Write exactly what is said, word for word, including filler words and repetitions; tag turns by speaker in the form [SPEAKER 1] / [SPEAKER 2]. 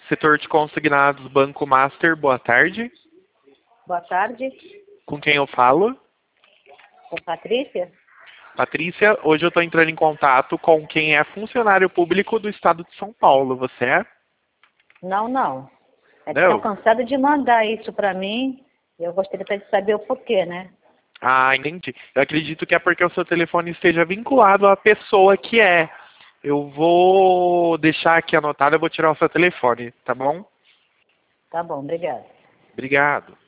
[SPEAKER 1] Setor de consignados, Banco Master, boa tarde.
[SPEAKER 2] Boa tarde,
[SPEAKER 1] Com quem eu falo?
[SPEAKER 2] com Patrícia.
[SPEAKER 1] Patrícia, hoje eu estou entrando em contato com quem é funcionário público do estado de São Paulo. Você é?
[SPEAKER 2] Não, não. É que
[SPEAKER 1] Não?
[SPEAKER 2] estão cansados de mandar isso para mim. E eu gostaria até de saber o porquê, né?
[SPEAKER 1] Ah, entendi. Eu acredito que é porque o seu telefone esteja vinculado à pessoa que é. Eu vou deixar aqui anotado, eu vou tirar o seu telefone, tá bom?
[SPEAKER 2] Tá bom, obrigada.
[SPEAKER 1] Obrigado.